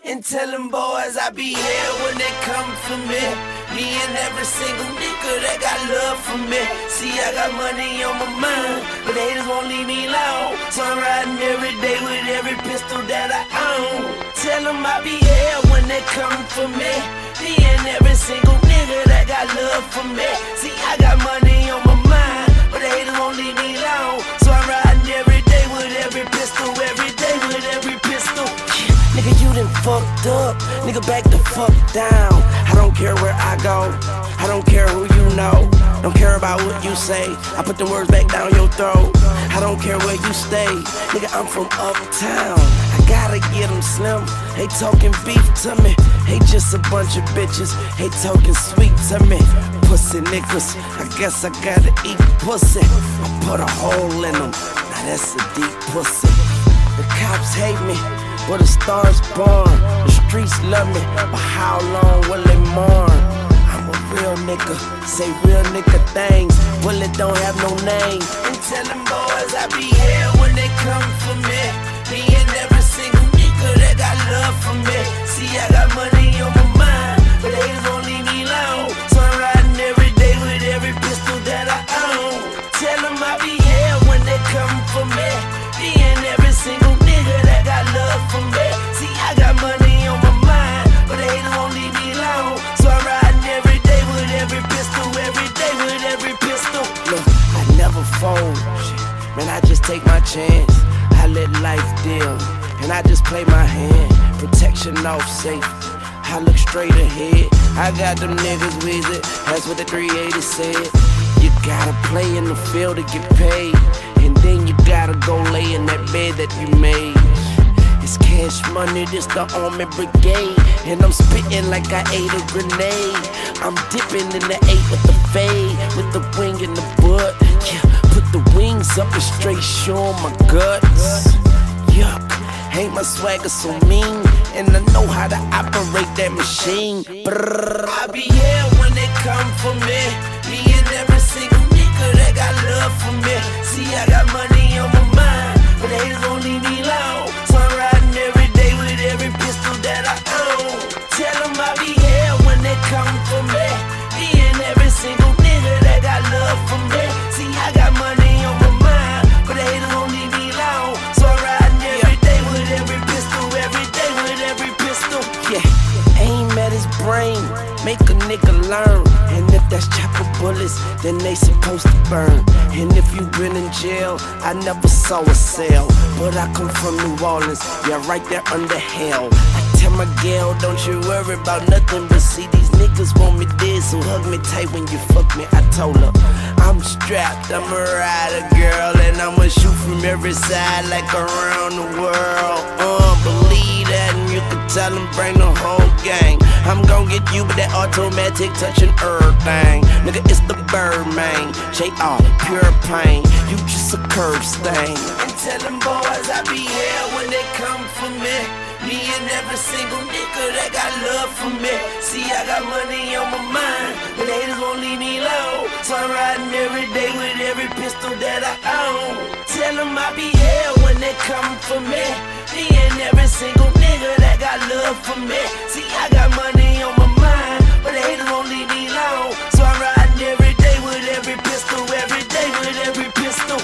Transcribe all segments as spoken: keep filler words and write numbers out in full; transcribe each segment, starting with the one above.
And tell them boys I be here when they come for me. Me and every single nigga that got love for me. See, I got money on my mind, but the haters won't leave me alone. So I'm riding every day with every pistol that I own. Tell them I be here when they come for me. Me and every single nigga that got love for me. See, I got money on my mind, but the haters won't leave me alone. So I'm riding every day with every pistol, every day with every pistol. Nigga, you done fucked up. Nigga, back the fuck down. I don't care where I go. I don't care who you know. Don't care about what you say. I put the words back down your throat. I don't care where you stay. Nigga, I'm from uptown. I gotta get them slim. They talking beef to me. They just a bunch of bitches. They talking sweet to me. Pussy niggas, I guess I gotta eat pussy. I put a hole in them. Now that's a deep pussy. The cops hate me, but the stars born. The streets love me, but how long will they mourn? I'm a real nigga, say real nigga things. Bullet don't have no name. And tell them boys I be here when they come for me. Me and every single nigga that got love for me. See, I got money on my mind, but they haters won't leave me alone. So I'm riding every day with every pistol that I own. Tell them I be here when they come for me. Me and every single nigga that got love for me. See, I got money on my mind, but the haters won't leave me alone. So I'm riding every day with every pistol, every day with every pistol. Look, I never fold, shit. Man, I just take my chance. I let life deal, and I just play my hand. Protection off safe, I look straight ahead. I got them niggas with it, that's what the three eighty said. You gotta play in the field to get paid, and then you gotta go lay in that bed that you made. It's cash money, this the Army Brigade, and I'm spitting like I ate a grenade. I'm dipping in the eight with the fade, with the wing in the butt. Yeah, put the wings up and straight show my guts. Yuck, ain't my swagger so mean, and I know how to operate that machine. Brrr. I be here when they come for me. Me and every single nigga that got love for me. See, I got money on my mind, but they haters won't leave me alone. So I'm riding every day with every pistol that I own. Tell them I be here when they come for me. Me and every single nigga that got love for me. See, I got money on my mind, but the haters won't leave me alone. So I'm riding every day with every pistol, every day with every pistol. Yeah, aim at his brain, make a nigga learn. And if that's chopper bullets, then they supposed to burn. And if you been in jail, I never saw a cell, but I come from New Orleans, yeah, right there under hell. I tell my gal, don't you worry about nothing, but see these niggas want me dead, so hug me tight when you fuck me. I told her, I'm strapped, I'm a rider, girl, and I'ma shoot from every side like around the world. Uh, believe that, and you can tell them bring the whole gang. I'm gon' get you with that automatic touching everything. Nigga, it's the Birdman, J R, pure pain. You just a curve stain. And tell them boys I be here when they come for me. Me and every single nigga that got love for me. See, I got money on my mind, but the haters won't leave me alone. So I'm riding every day with every pistol that I own. Tell them I be here when they come for me. Me and every single nigga that got love for me. See, I got money on my mind, but the haters won't leave me alone. So I'm riding every day with every pistol, every day with every pistol.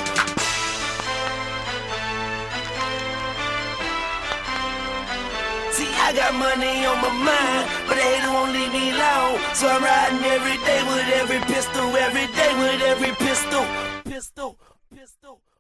See, I got money on my mind, but the haters won't leave me alone. So I'm riding every day with every pistol, every day with every pistol, pistol, pistol.